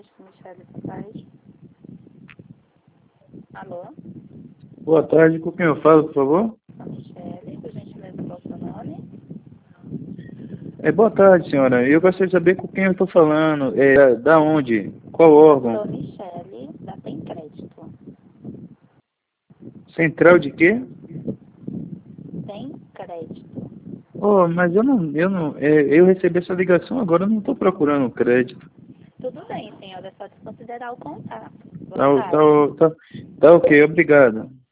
Michele, boa tarde. Alô? Boa tarde, com quem eu falo, por favor? A Michele, por gentileza, qual é o seu nome? Boa tarde, senhora. Eu gostaria de saber com quem eu estou falando. Da onde? Qual órgão? Sou Michele, da Tem Crédito. Central de quê? Tem Crédito. Oh, mas eu recebi essa ligação agora, eu não estou procurando crédito. Tudo bem, senhora, é só desconsiderar o contato. Boa Tá, tarde. tá ok, obrigado.